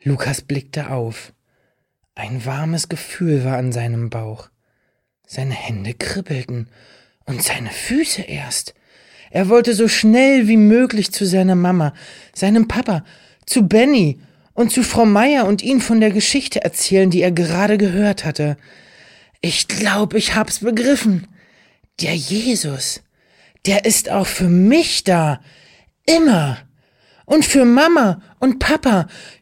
Lukas blickte auf. Ein warmes Gefühl war an seinem Bauch. Seine Hände kribbelten und seine Füße erst. Er wollte so schnell wie möglich zu seiner Mama, seinem Papa, zu Benny und zu Frau Meier und ihnen von der Geschichte erzählen, die er gerade gehört hatte. Ich glaube, ich hab's begriffen. Der Jesus, der ist auch für mich da. Immer. Und für Mama und Papa.